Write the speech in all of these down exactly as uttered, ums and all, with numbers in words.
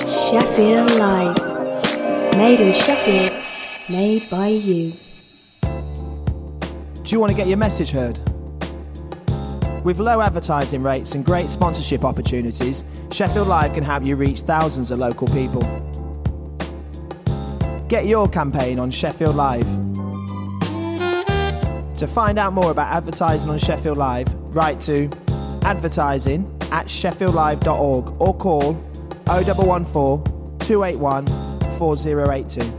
Sheffield Live. Made in Sheffield, made by you. Do you want to get your message heard? With low advertising rates and great sponsorship opportunities, Sheffield Live can help you reach thousands of local people. Get your campaign on Sheffield Live. To find out more about advertising on Sheffield Live, write to advertising at sheffield live dot org or call oh one one four, two eight one, four oh eight two.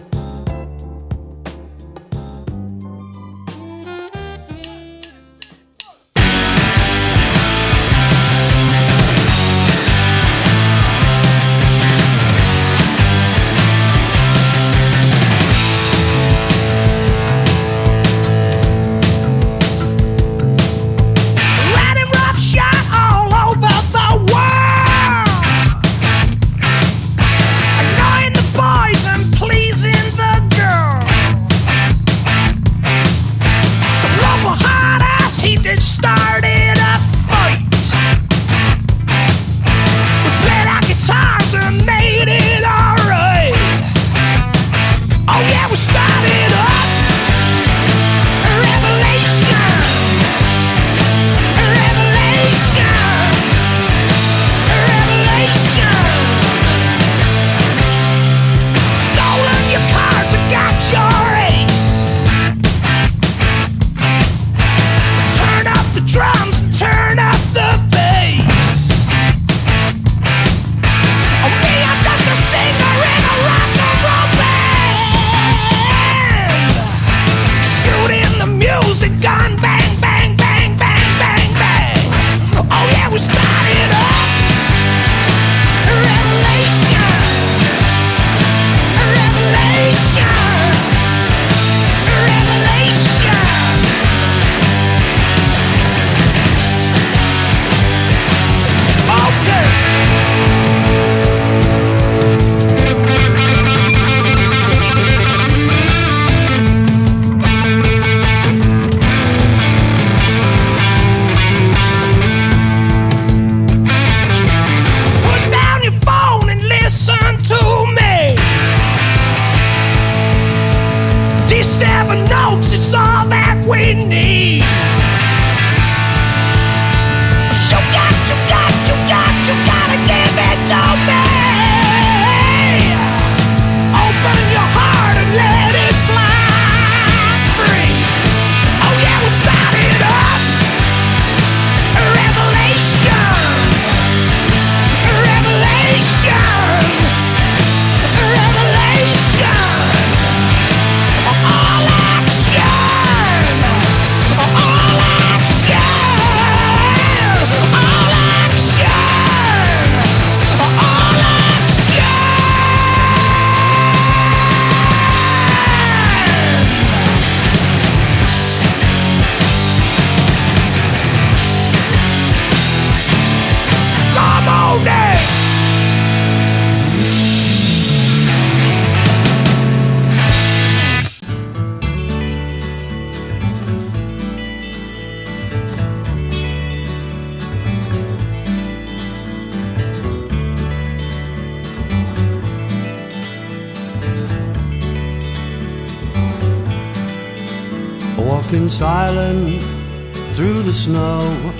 Walking silent through the snow,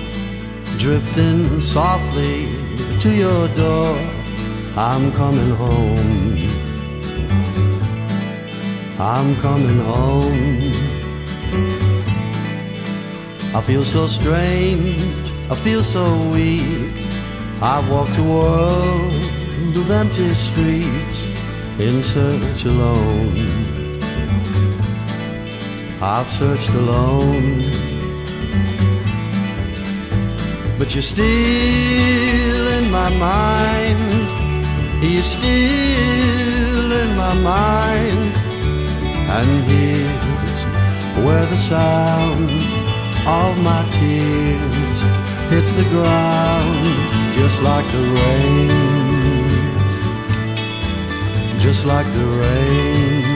drifting softly to your door. I'm coming home, I'm coming home. I feel so strange, I feel so weak. I've walked a world of empty streets in search alone. I've searched alone, but you're still in my mind. You're still in my mind. And here's where the sound of my tears hits the ground, just like the rain, just like the rain.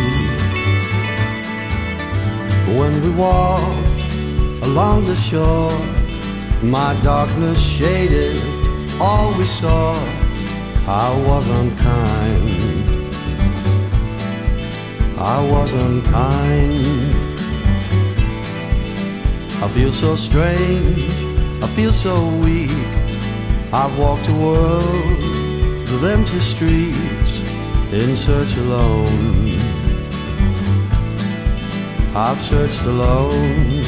When we walked along the shore, my darkness shaded all we saw. I was unkind. I was unkind. I feel so strange, I feel so weak. I've walked a world of empty streets in search alone. I've searched alone,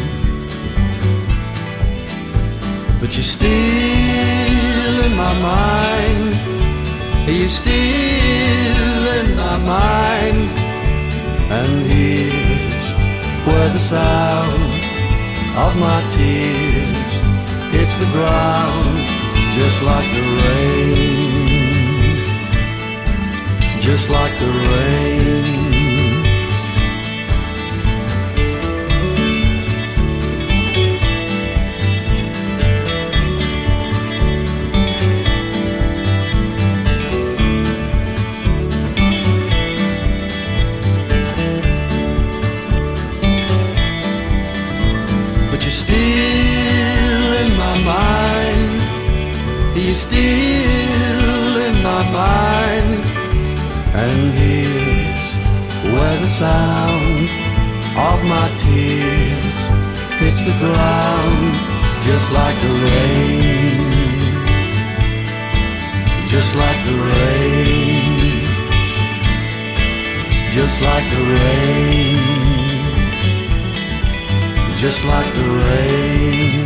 but you're still in my mind. You're still in my mind. And here's where the sound of my tears hits the ground, just like the rain, just like the rain. You're still in my mind. And here's where the sound of my tears hits the ground, just like the rain, just like the rain, just like the rain, just like the rain.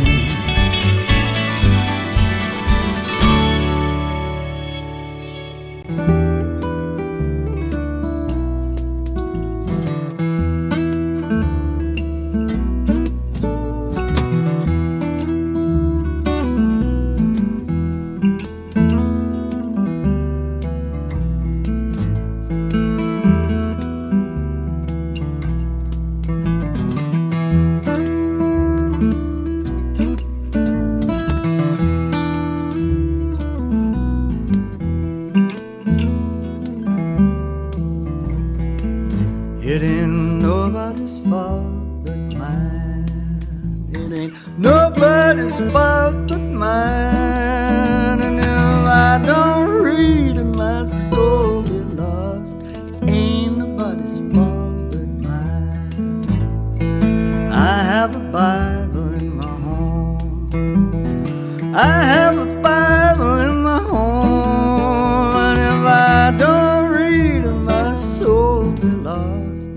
It ain't nobody's fault but mine. It ain't nobody's fault but mine. And if I don't read and my soul be lost, it ain't nobody's fault but mine. I have a Bible in my home. I have a Bible in my home. And if I don't read and my soul be lost,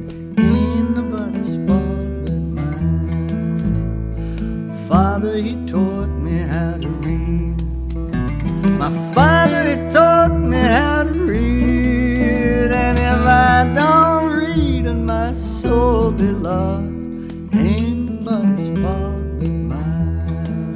Father, he taught me how to read. My father, he taught me how to read. And if I don't read and my soul be lost, ain't nobody's fault but mine.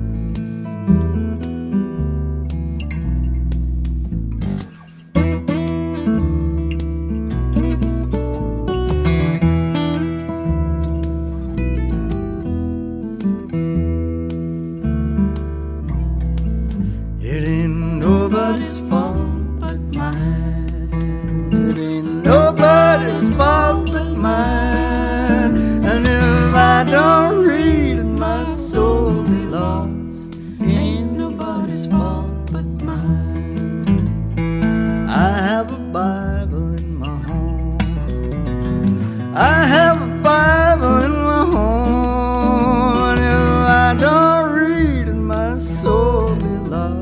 It ain't nobody's fault but mine. It ain't nobody's fault but mine. And if I don't read and my soul be lost, ain't nobody's fault but mine. I have a Bible in my home. I have a Bible in my home. And if I don't read and my soul be lost,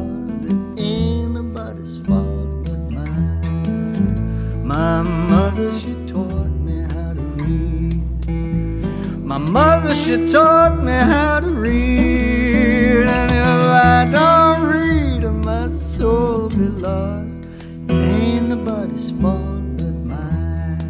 my mother, she taught me how to read. My mother, she taught me how to read. And if I don't read and my soul be lost, it ain't nobody's fault but mine.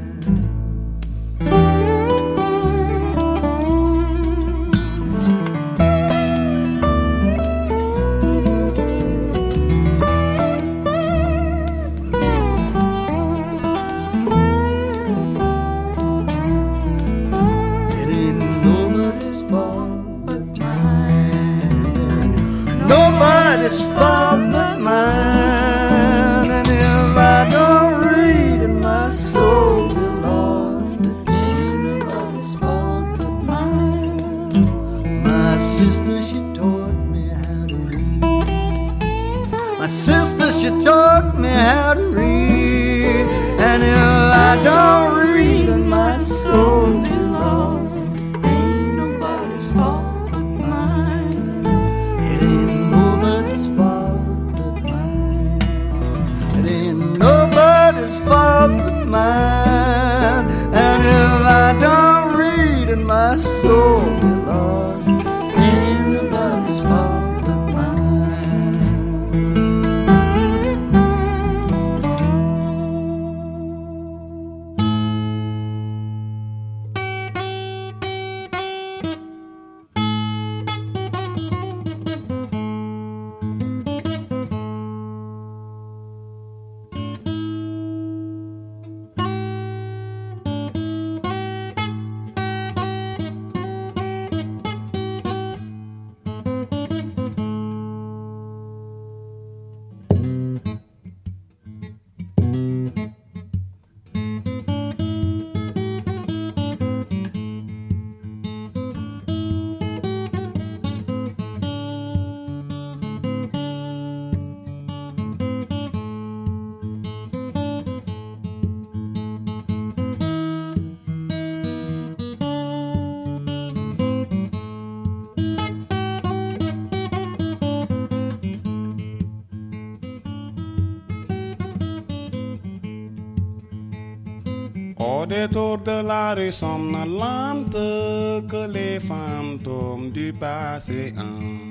Nobody's fault but mine. And if I don't read fault but mine. And if I don't read in my soul, you're lost. Ain't nobody's fault but mine. Au détour de la rue somnolente que les fantômes du passé hantent.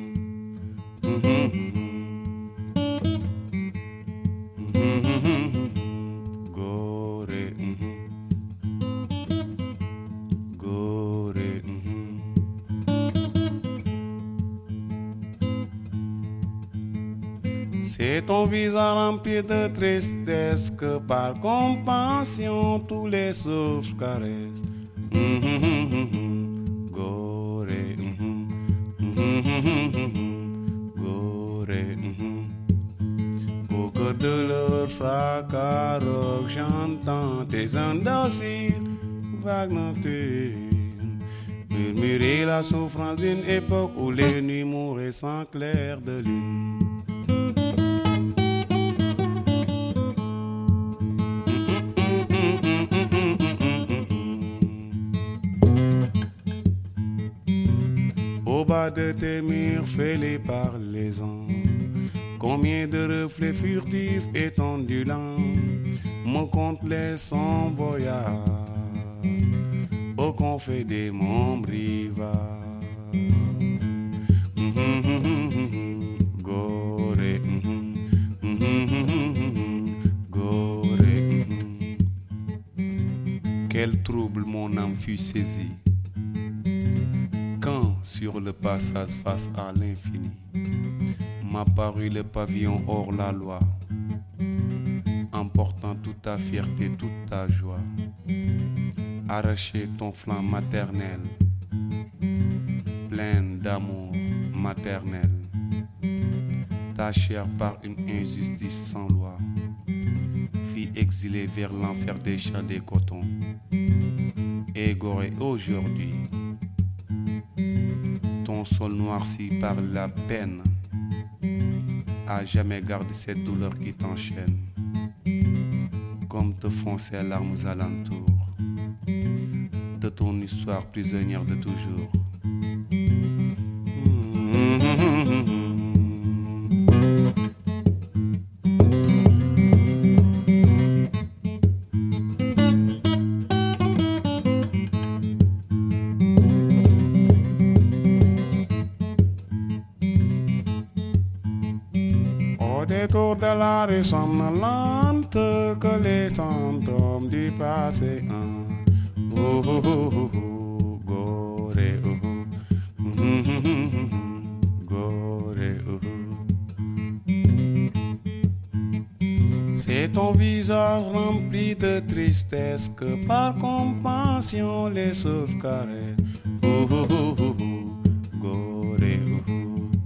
Gorée, Gorée. C'est ton visage rempli de tristesse que par compassion tous les souffles caressent. Gorée, Gorée. Pour que de leur fracas rock j'entends tes indociles vagues nocturnes murmurer la souffrance d'une époque où les nuits mouraient sans clair de lune. Au bas de tes murs fêlés par les ans, combien de reflets furtifs et ondulants me content les son voyage au confet des monts brivards. Gorée, Gorée. Quel trouble mon âme fut saisie quand, sur le passage face à l'infini, m'apparut le pavillon hors la loi, emportant toute ta fierté, toute ta joie. Arracher ton flanc maternel, plein d'amour maternel, ta chair par une injustice sans loi, fille exilée vers l'enfer des champs des cotons, égorée aujourd'hui. Ton sol noirci par la peine, à jamais garder cette douleur qui t'enchaîne, comme te font ces larmes alentours de ton histoire prisonnière de toujours. Détour de la rue somnolente que les fantômes du passé hantent. Oh, oh, oh, oh, oh, Gorée, oh, oh. Gorée, oh, oh. C'est ton visage rempli de tristesse que par compassion les souffles caressent. Oh, oh, oh, oh, oh, Gorée, oh, oh.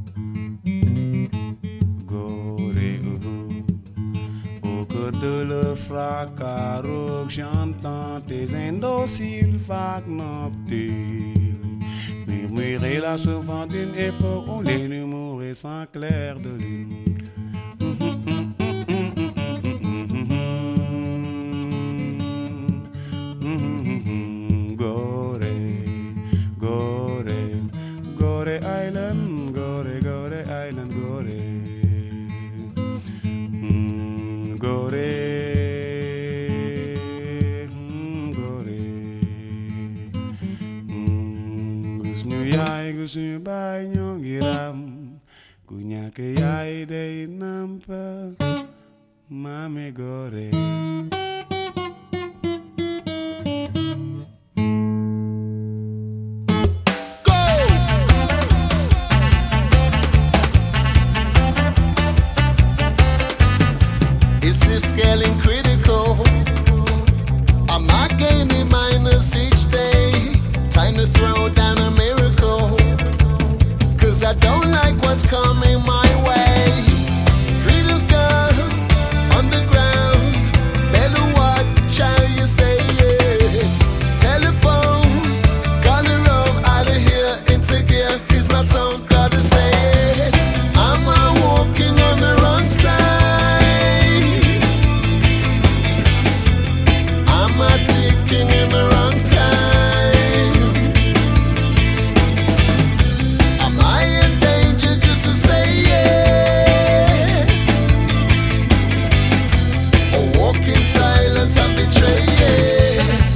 De le fracas rock, j'entends tes indociles vagues nocturnes murmurer la souffrance d'une époque où les nuits mouraient sans clair de lune. Gorée, Gorée, Gorée Island, Gorée, Gorée Island, Gorée. Gorée, Amegore. Is this scaling critical? Am I gaining minus each day? Time to throw down a miracle. Cause I don't like what's coming my way. Freedom's gone on the ground. Better watch how you say it. Telephone, call her up, out of here, into gear. He's my tongue, gotta say it. Am I walking on the wrong side? Am I ticking in the wrong time? Am I in danger just to say yes? Or walk in silence and betray it?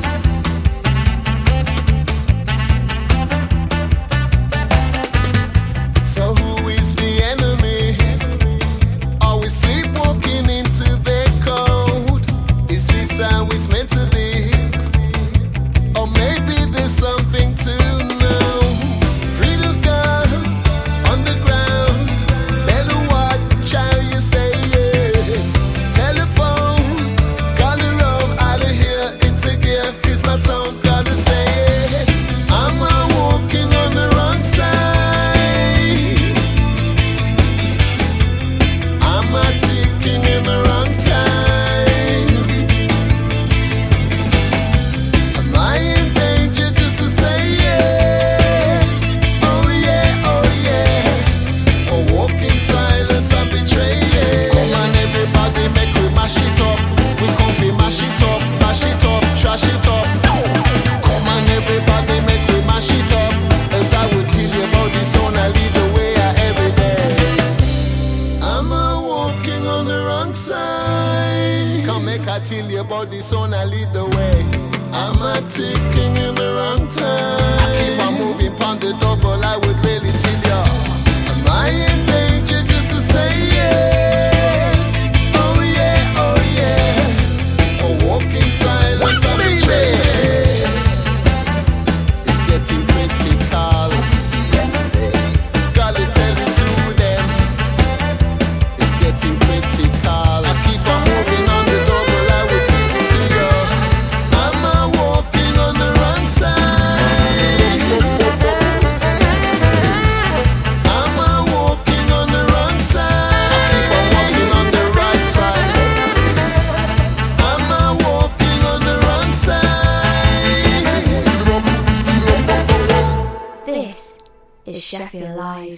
So who is the enemy? Are we sleepwalking into their code? Is this how it's meant to be? Or maybe there's something to know. Freedom's gone on the ground. Better watch how you say it. Telephone, call her up, out of here, into gear. Here's my tongue, gotta say it. Am I walking on the wrong side? Am I ticking in the wrong time? Am I in danger just to say yes? Oh yeah, oh yeah. Or walk in silence and betray it. Come on everybody, make we mash it up. We come be mash it up, mash it up, trash it up. Come on everybody, make we mash it up. As I would tell you about this one, I lead the way I every day. Am I walking on the wrong side? Come make I tell you about this one, I lead the way. Am I ticking in the wrong time? I keep on moving pound the double, I would really tell ya. Am I in danger just to say yes? Oh yeah, oh yeah. Or walk in silence and betray it. It's getting critical. Gotta tell it to them. It's getting critical. I keep on moving on the double, I will give it to you. Am I walking on the wrong side? Am I walking on the wrong side? I keep on walking on the right side. Am I walking on the wrong side? This is Sheffield Live.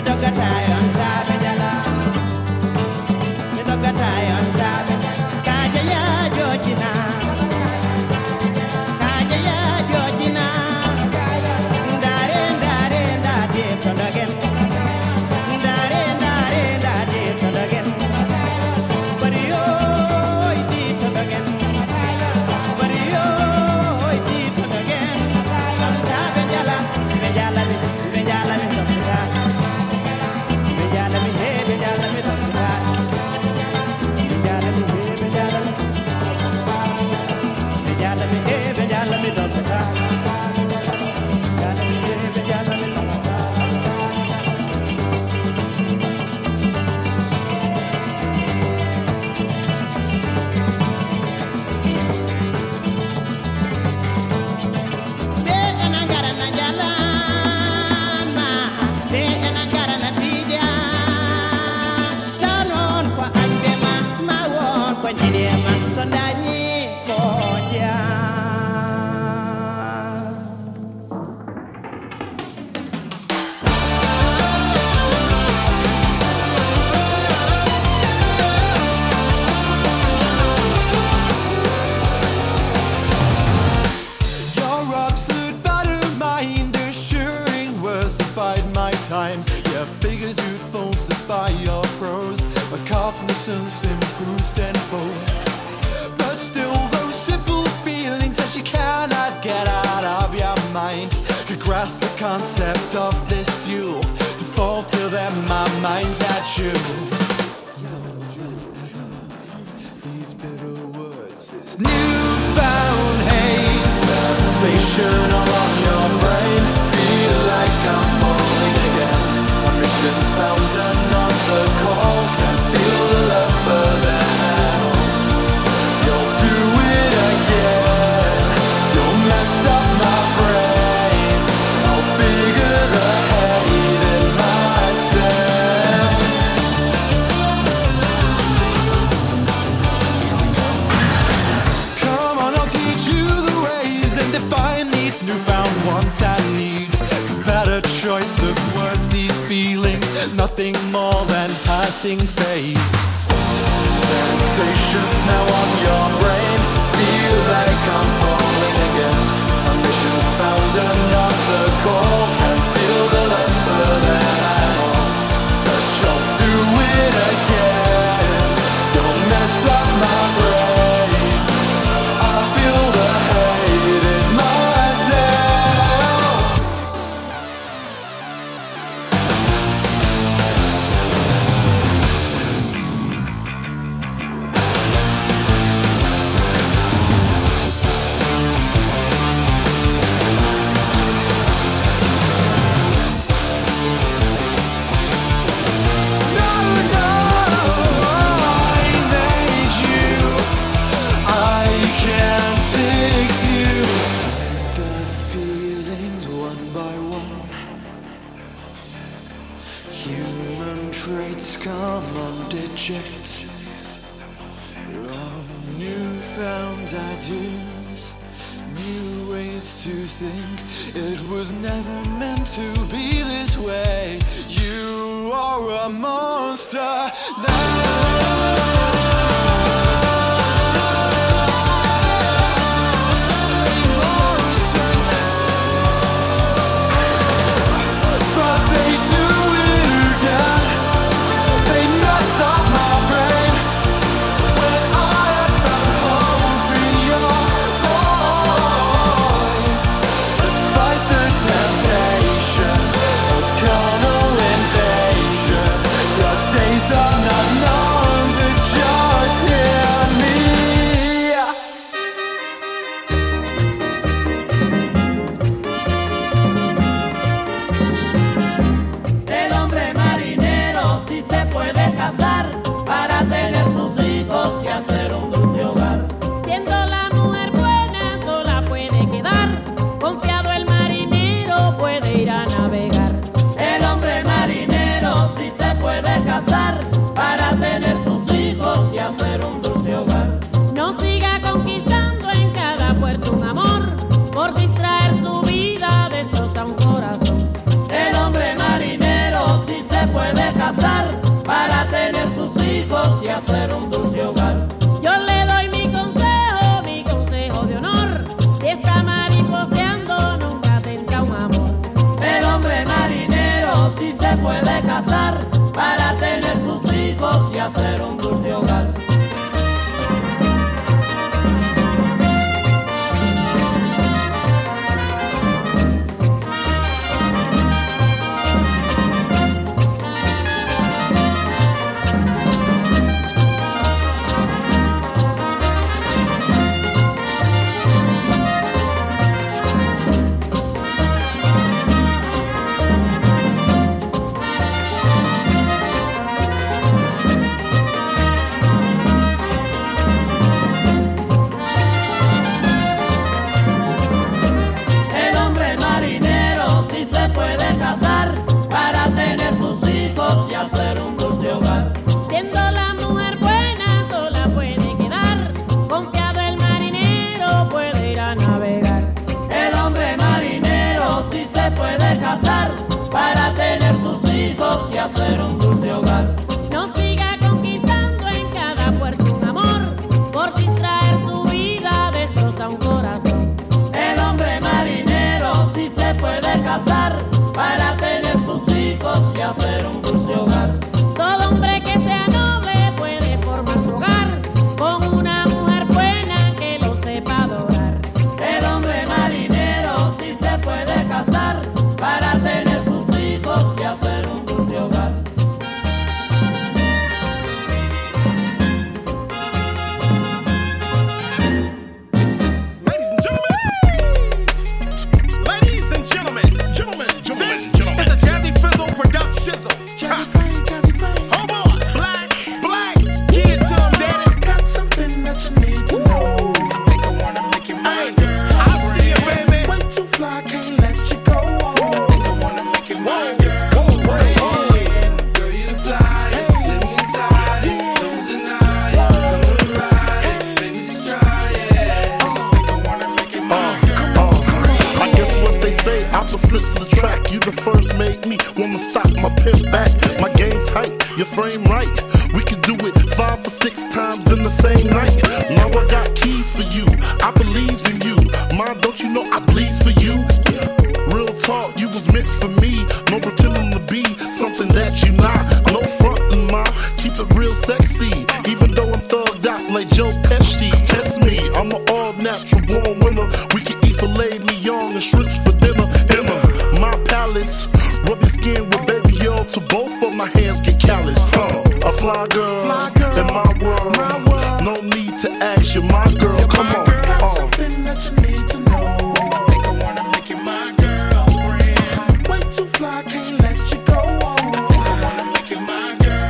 Despite the temptation hacer un dulce hogar. Yo le doy mi consejo, mi consejo de honor. Si está mariposeando, nunca tendrá un amor. El hombre marinero sí se puede casar para tener sus hijos y hacer un dulce hogar. Hacer un dulce hogar. Siendo la mujer buena, sola puede quedar. Confiado el marinero puede ir a navegar. El hombre marinero sí se puede casar para tener sus hijos y hacer un dulce hogar. No siga conquistando en cada puerto un amor, por distraer su vida destroza un corazón. El hombre marinero sí se puede casar para tener sus hijos y hacer un dulce hogar. Todo hombre que sea noble puede formar su hogar con una mujer buena que lo sepa adorar. El hombre marinero sí se puede casar para tener sus hijos y hacer un dulce hogar. Ladies and gentlemen, gentlemen, gentlemen, gentlemen, it's a Jazzy Fizzle production. Jazzy Fame, Jazzy Fame. Oh boy, black, black, give it to him, daddy. Got something that you need to know. I think I wanna make you my girl. I see it, baby. Way too fly, can't let you go. I think I wanna make you my girl. Girl, you the flyest. Let me inside it. Don't deny it. Come on, ride it. Baby, just try it. 'Cause I think I wanna make you my girl. I guess what they say, opposites attract. You the first made me wanna stop my pimp back. My game tight, your frame right. We could do it five or six times in the same night. Now I got keys for you, I believes in you. Mom, don't you know I bleeds for you? Real talk, you was meant for me. No pretending to be something that you not. No frontin', ma, keep it real sexy. Even though I'm thugged out like Joe Pesci. Test me, I'm an all natural born winner. We can eat filet mignon and shrimps for dinner. Dinner, my palace. Rub your skin with baby oil till both of my hands get callous. Huh? A fly girl, fly girl in my world. my world. No need to ask you, my girl. You're Come my on. Girl. Got Uh. something that you need to know. I think I wanna make you my girlfriend. Way too fly, can't let you go. I think I wanna make you my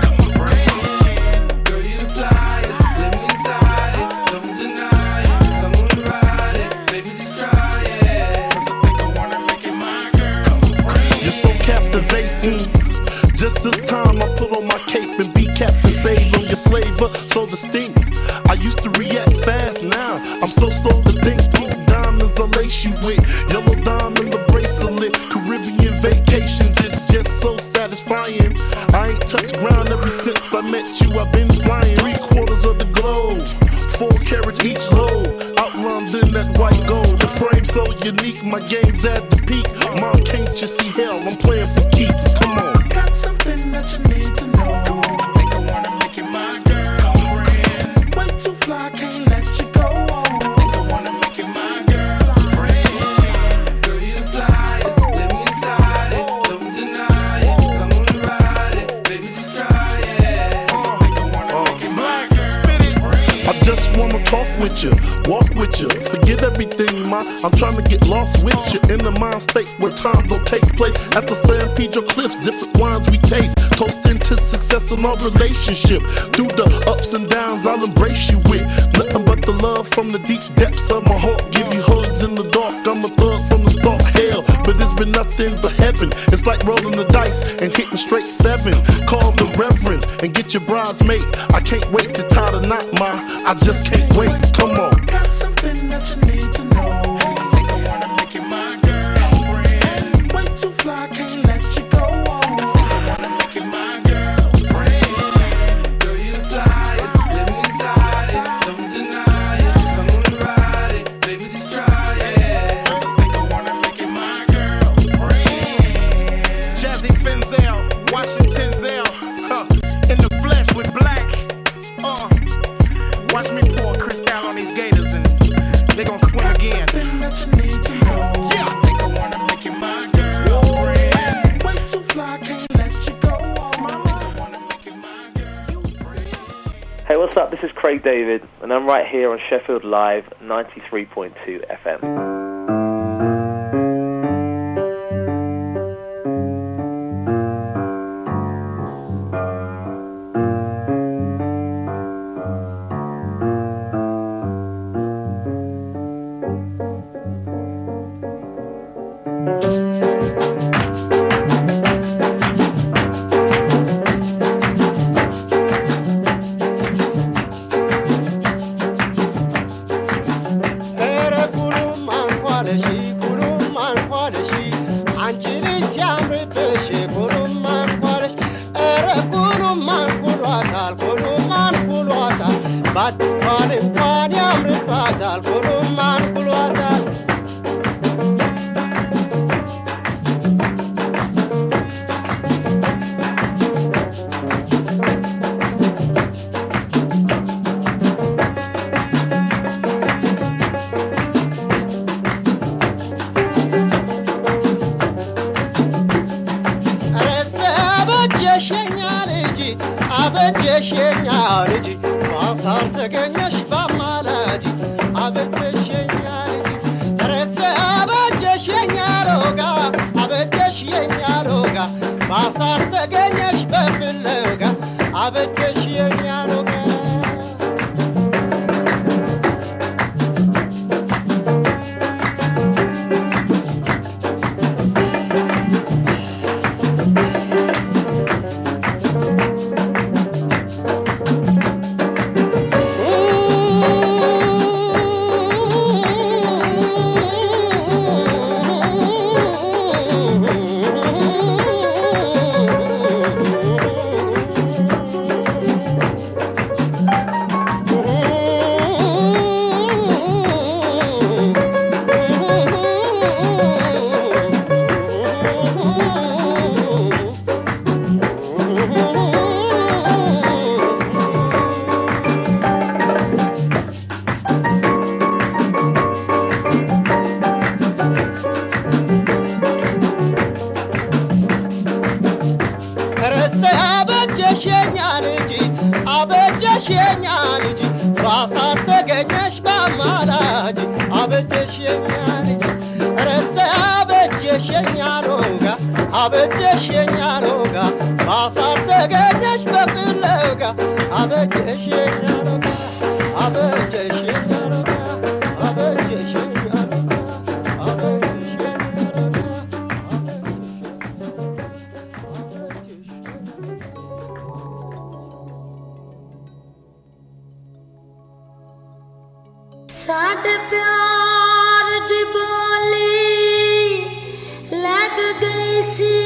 girlfriend. Girl, you the flyest. Let me inside it. Don't deny it. Come on, ride it. Baby, just try it. 'Cause I think I wanna make you my girlfriend. You're so captivating. Just this time I put on my cape and be Captain Save on your flavor so distinct. I used to react fast, now I'm so slow to think. Pink diamonds I lace you with, yellow diamond the bracelet. Caribbean vacations, it's just so satisfying. I ain't touched ground ever since I met you. I've been flying three quarters of the globe, four carats each load, outlined in that white gold. The frame so unique, my game's at the peak. Mom, can't you see hell? I'm playing for keeps. Come on. Got something that you need to know. I think I wanna make you my girlfriend. Way too fly, can't let you go. I think I wanna make you my girlfriend. Girl, you the flyest. Let me inside it. Don't deny it. Come on, ride it. Baby, just try it. 'Cause I think I wanna make you my girlfriend. I just wanna talk with you, walk with you, forget everything, ma. I'm trying to get lost with you in the mind state where time don't take place. At the San Pedro Cliffs, different wines we taste, toasting to success in our relationship. Through the ups and downs, I'll embrace you with nothing but the love from the deep depths of my heart. Give you hugs in the dark. I'm a thug from the start, hell, but it's been nothing but heaven. It's like rolling the dice and hitting straight seven. Call the reverends and get your bridesmaid. I can't wait to tie the knot, ma. I just can't wait. Come on. Got something that you need to know. I think I wanna make you my girlfriend. Way too fly, can't let you go. I think I wanna make you my girlfriend. Girl, you the flyest. Washington Zell, huh, in the flesh with black. Uh, watch me pour Cristal on these gators and they gon' swim again. Yeah, I think I wanna make you my girlfriend. Way too fly, can't let you go. Hey, what's up? This is Craig David, and I'm right here on Sheffield Live ninety-three point two F M. साडे प्यार दी बोली लग गई सी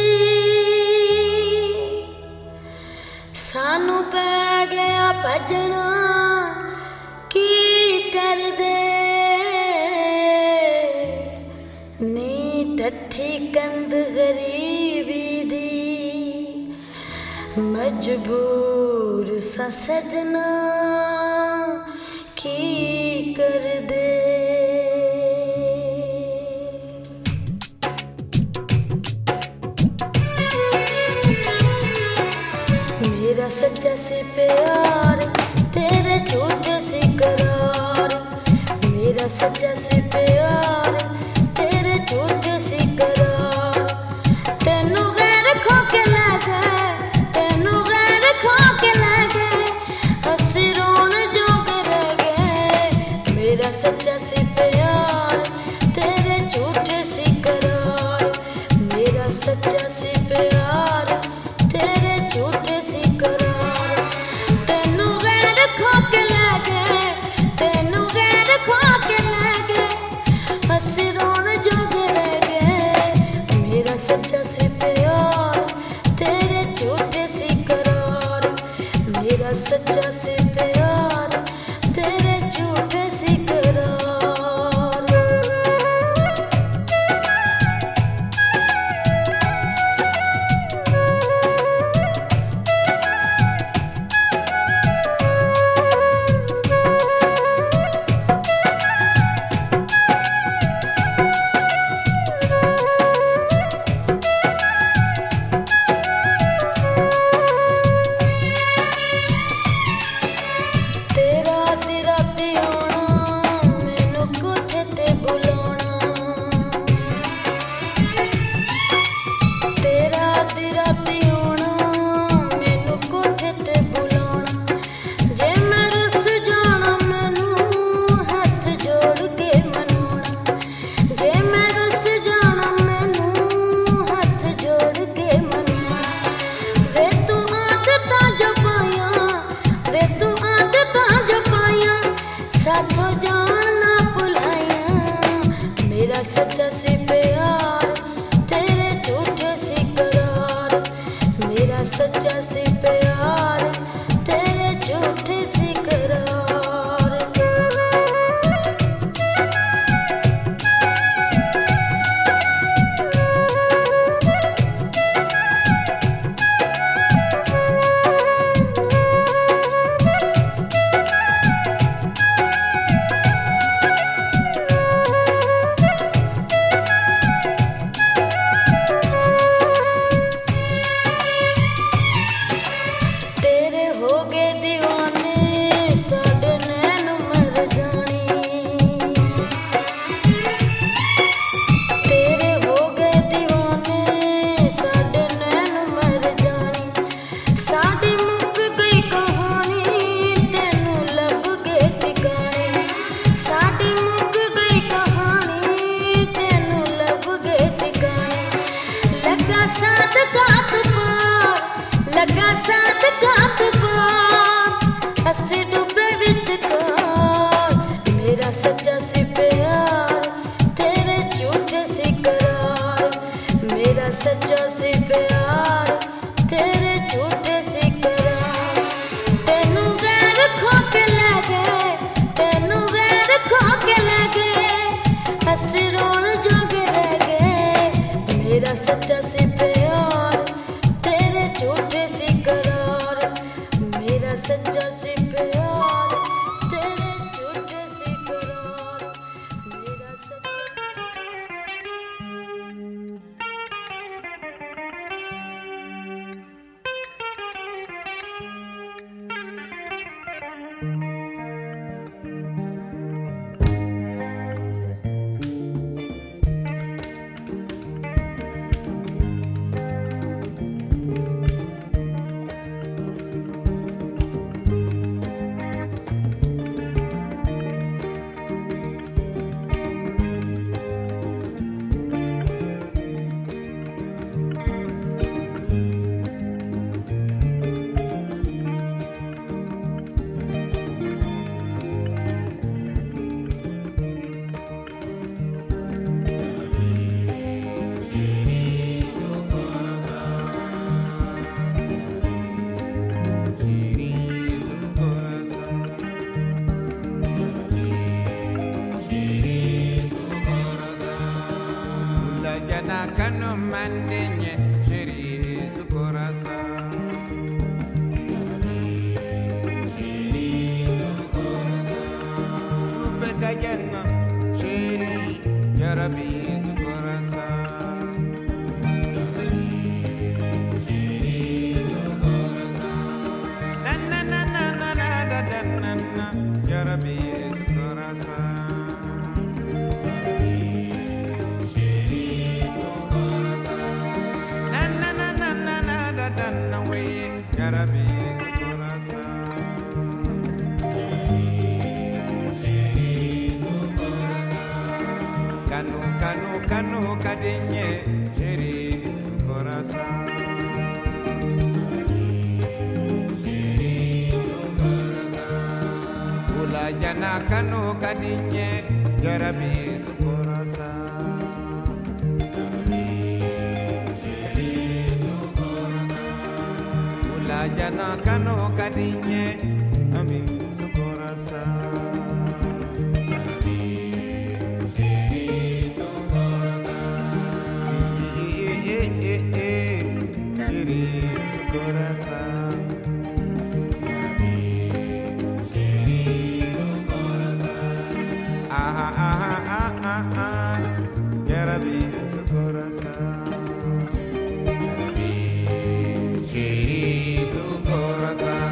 सानू पै गया भजना की कर दे नी टठी कंद गरीबी दी मजबूर सा सजना की कर दे मेरा सच्चा सी प्यार तेरे झूठे सी करार मेरा सच्चा सी प्यार तेरे झूठे सी करार तेनू गैर खो के ले गए तेनू गैर खो के ले गए हंसी रोन जोग रह गए मेरा सच्चा सी प्यार तेरे झूठे सी करार मेरा सच्चा सी प्यार तेरे झूठे सी करार तेनू गैर खो के ले गए तेनू गैर खो के ले गए सच्चा सी प्यार तेरे झूठे सी करार तेरे हो गए दीवाने साडे नैन मर जानी तेरे हो गए दीवाने साडे नैन मर जानी साडी मुक गई कहानी तेनू लब गए ठिकाने साडी मुक गई कहानी तेनू लब गए ठिकाने लगा साथ कात पार लगा साथ कात पार अस्सी डुबे विचकार मेरा सच्चा सी प्यार तेरे झूठे सी करार मेरा सच्चा सी प्यार तेरे झूठे सी करार तेनू वैर खो के ले गए तेनू वैर खो के ले गए अस्सी रोन जोगे रह गए मेरा सच्चा सी प्यार तेरे झूठे सी करार मेरा सच्चा सी प्यार तेरे झूठे सी करार मेरा सच्चा Jana kanu mandenye shiri su coração shiri su coração Sufeta jana shiri jarabi su coração shiri su coração Na na na na na na na na na jarabi su coração Jarabi su coração shiri su coração Canu canu canu cadinhe shiri su coração shiri su coração Pula jana canu cadinhe jarabi su coração La jana kano kadinye ami su coração shiri su coração shiri su coração shiri su coração ah ah ah ah ah ah jarabi su coração shiri su coração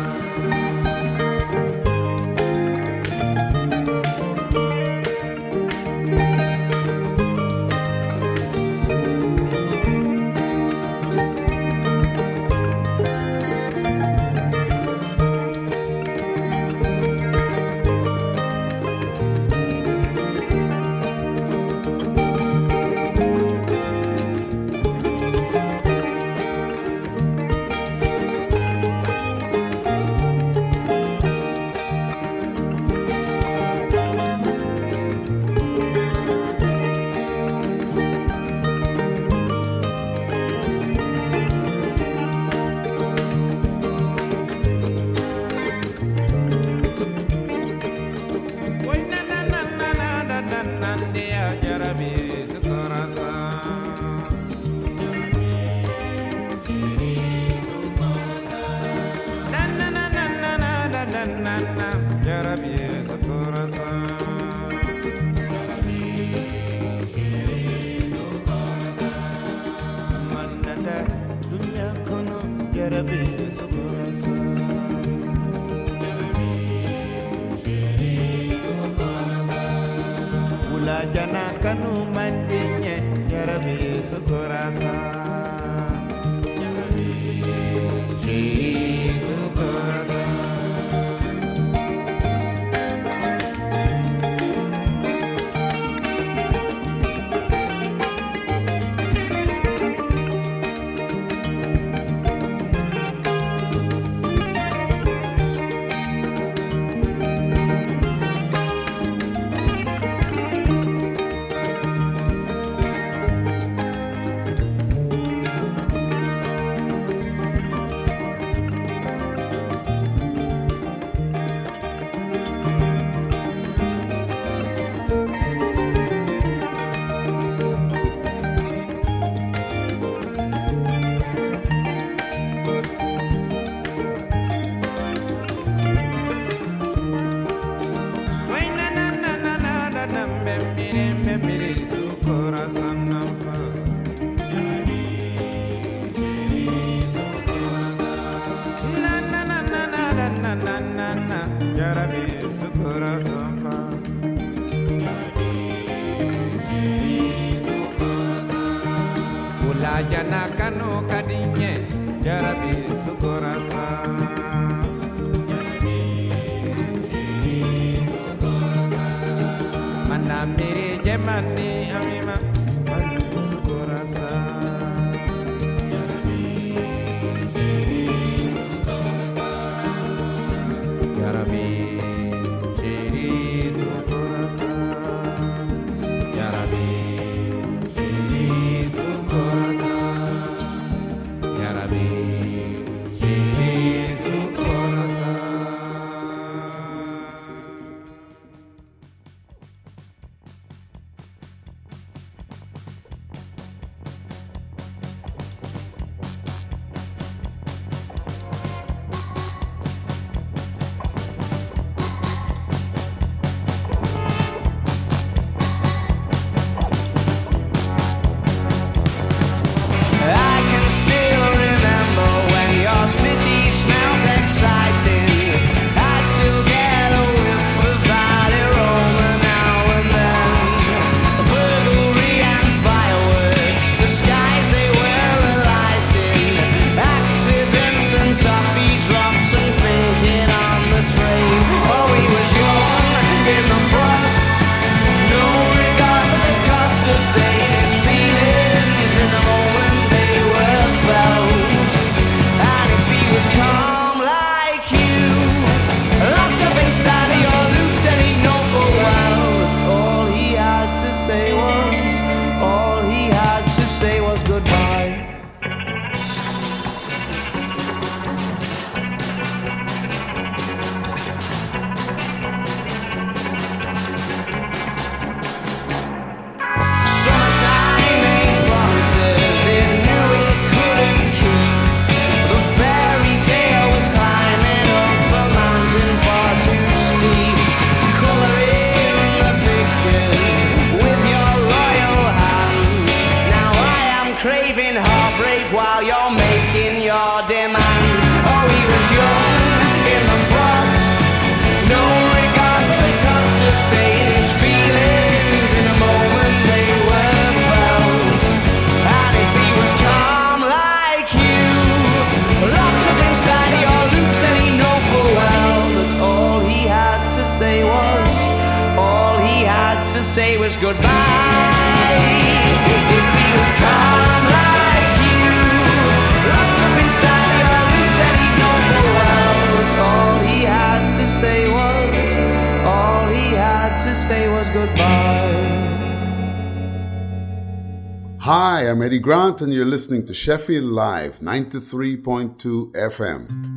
Hi, I'm Eddie Grant, and you're listening to Sheffield Live, ninety-three point two F M.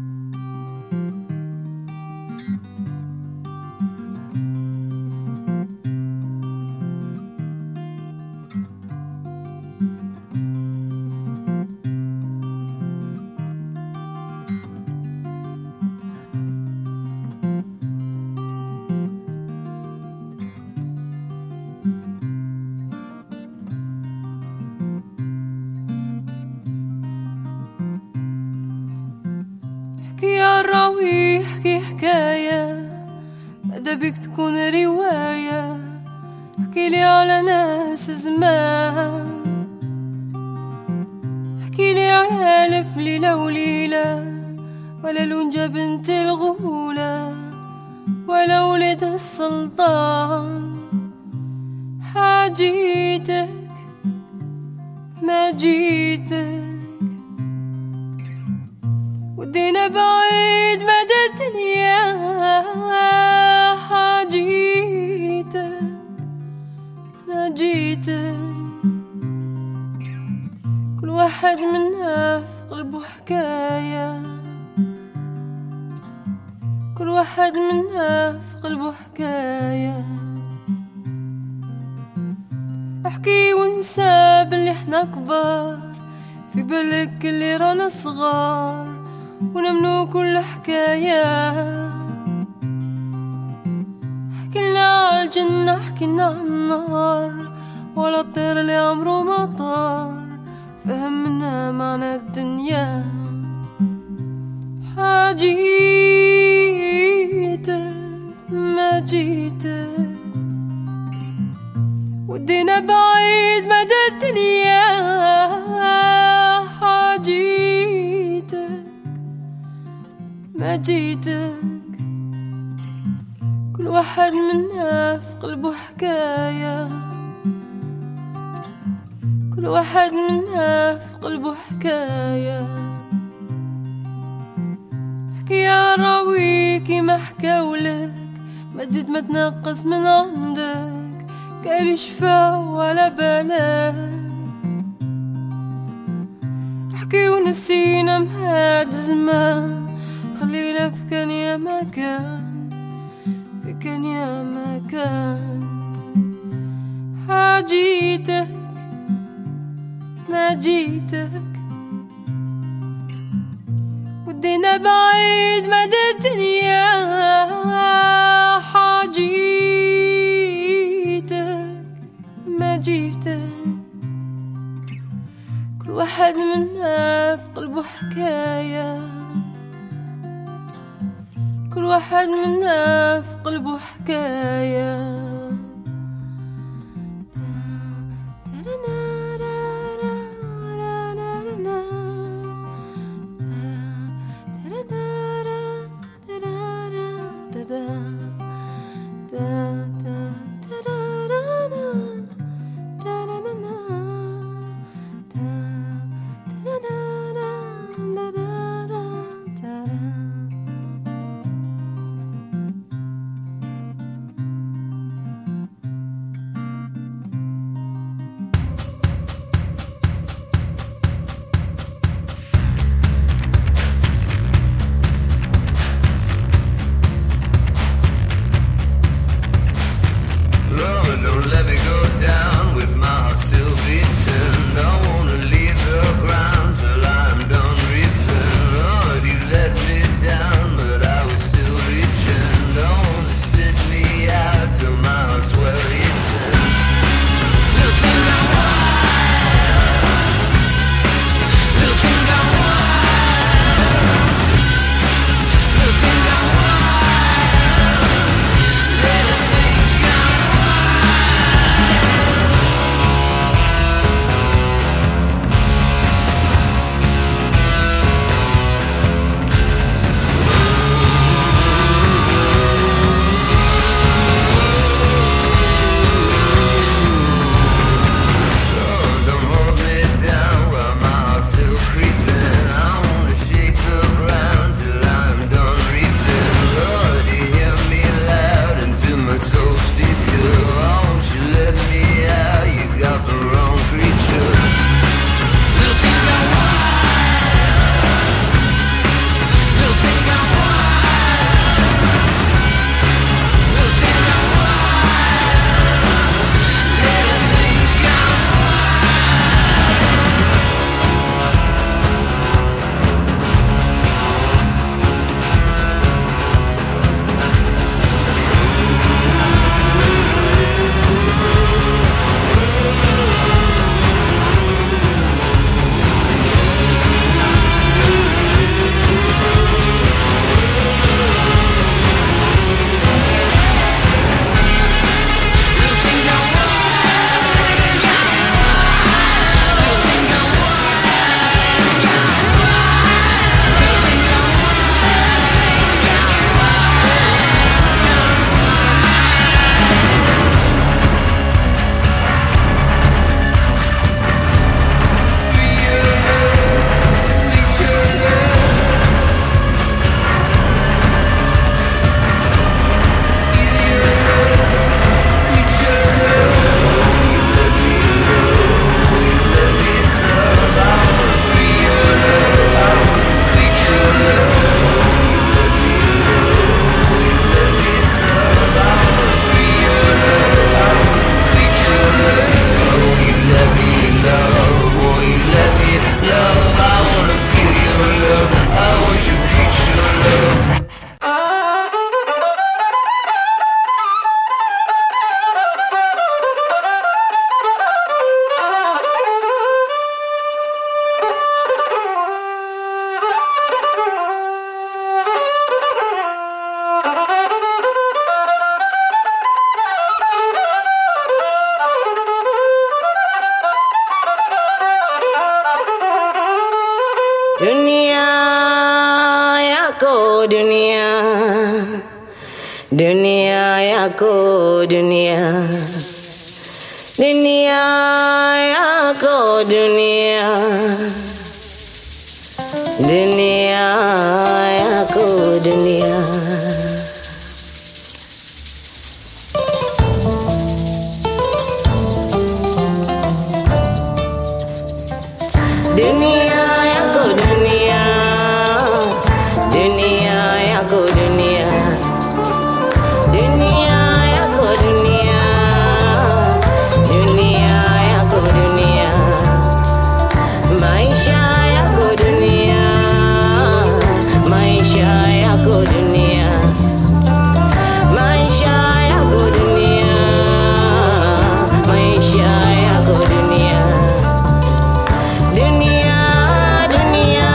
الراوي يحكي حكاية ماذا بيك تكون رواية احكيلي على ناس زمان احكيلي على ألف ليلة وليلة ولا لونجا بنت الغولة ولا ولد السلطان حاجيتك ما جيتك ودينا بعيد مدى الدنيا حاجيتك ما جيتك كل واحد منا في قلبه حكاية كل واحد منا في قلبه حكاية احكي ونسى باللي احنا كبار في بالك اللي رانا صغار ونمنو كل حكاية حكينا على الجنة حكينا على النار ولا الطير اللي عمره ما طار فهمنا معنى الدنيا حاجيتك ما جيتك ودينا بعيد مدى الدنيا حاجيتك ما جيتك كل واحد منا في قلبه حكاية كل واحد منا في قلبه حكاية احكي يا راوي كيما حكاولك ما تزيد ما تنقص من عندك قالي شفا ولا بالك احكي ونسينا مهاد زمان خلينا في كان يا ما كان في كان يا ما كان حاجيتك ما جيتك ودينا بعيد مدى الدنيا حاجيتك ما جيتك كل واحد منا في قلبه حكاية كل واحد منا في قلبه حكاية dunia, dunia yako dunia, dunia yako dunia, dunia yako dunia. Dunia yako dunia, dunia yako dunia, dunia yako dunia, dunia yako dunia, maisha yako dunia, maisha yako dunia, maisha yako dunia, maisha yako dunia. Dunia, dunia,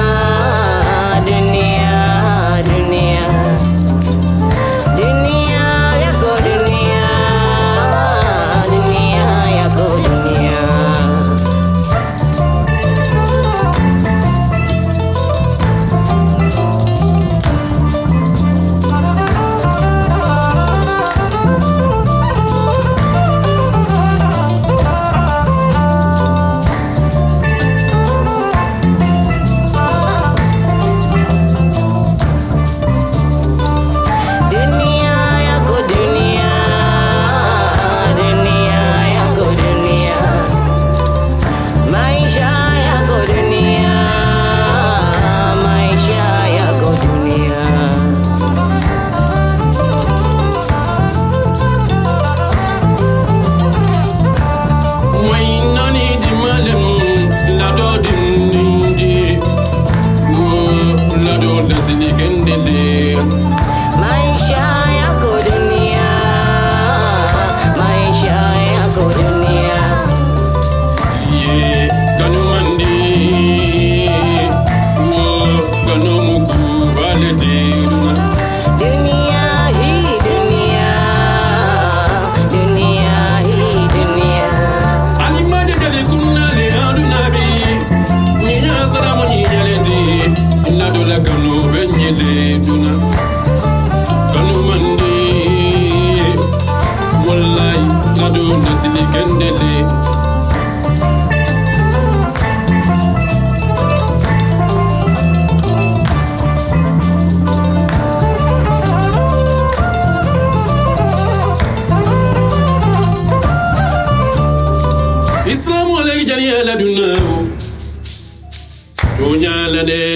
dunia, dunia, dunia yako dunia, dunia yako dunia. Dunia yako dunia, dunia yako dunia, maisha yako dunia, maisha yako dunia. Wainani di malem lado dindi, lado dasini kendele. Maisha yako dunia, maisha yako dunia. Ye kanu mandi, wo kanu muku valede. Dunia hii dunia, dunia hii dunia. Alimadi dali kunna le adunabi, niya salamu nyeledi, lado la kanu benyele duna. Kanu mandi, wallahi lado dasini kendele. Islamu alayhi jariya la dunna, dunya la de